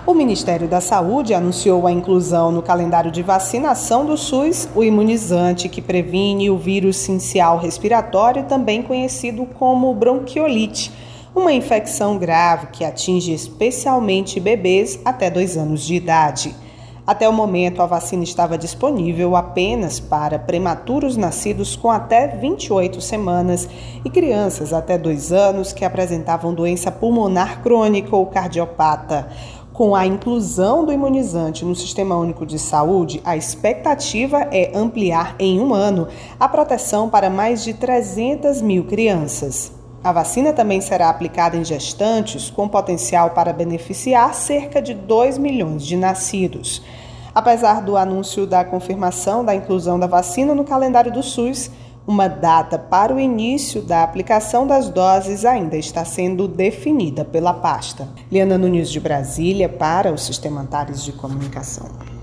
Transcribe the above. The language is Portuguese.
O Ministério da Saúde anunciou a inclusão no calendário de vacinação do SUS o imunizante que previne o vírus sincial respiratório, também conhecido como bronquiolite, uma infecção grave que atinge especialmente bebês até 2 anos de idade. Até o momento, a vacina estava disponível apenas para prematuros nascidos com até 28 semanas e crianças até 2 anos que apresentavam doença pulmonar crônica ou cardiopata. Com a inclusão do imunizante no Sistema Único de Saúde, a expectativa é ampliar em 1 ano a proteção para mais de 300 mil crianças. A vacina também será aplicada em gestantes, com potencial para beneficiar cerca de 2 milhões de nascidos. Apesar do anúncio da confirmação da inclusão da vacina no calendário do SUS, uma data para o início da aplicação das doses ainda está sendo definida pela pasta. Liana Nunes de Brasília para o Sistema Antares de Comunicação.